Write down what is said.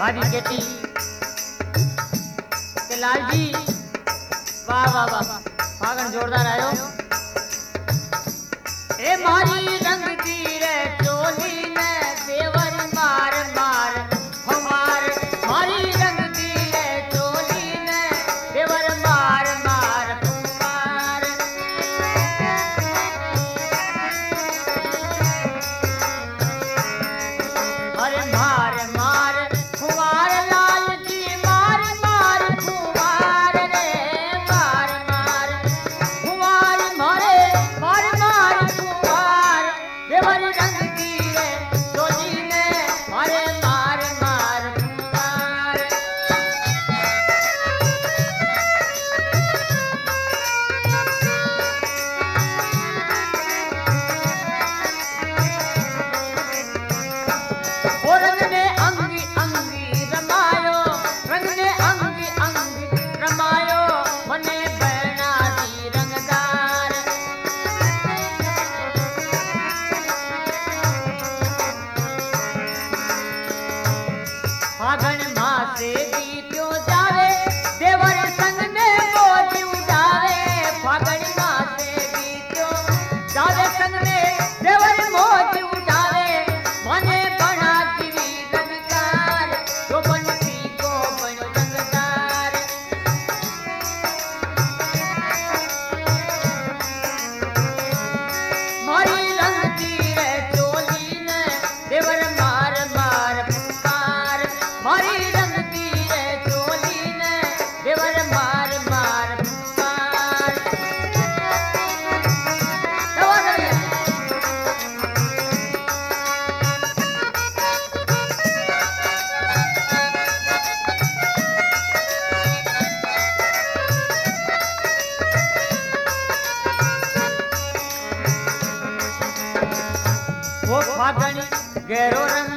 भाभी कहती कि लाल जी वाह वाह वाह फागण जोरदार आयो। ए मारी रंग दी रे चोली ने देवर मार मार हमार मारी रंग दी रे चोली ने देवर मार मार हमार। अरे मार मार कुमार लाल जी मार मार कुमार रे मार मार कुमार मारे मार मार कुमार देवर रंग दी रे चोली ने मारे मार मार कुमार। ओ रंग ने अंगी अंगी रमायो रंग ने अंगी अंगी रमायो मने बहना दी रंगदार। फागण मासे दी क्यों जावे देवर संग ने मोज उड़ावे। फागण मासे दी क्यों जावे संग ने देवर मोज उड़ावे मने बना दिवी रंगदार जो बनती को बन रंगदार। मारी रंग दी रे चोली ने देवर मार मार पुकार मारी रंग दी रे चोली ने देवर मार मार पुकार। वो फागण गहरो रंग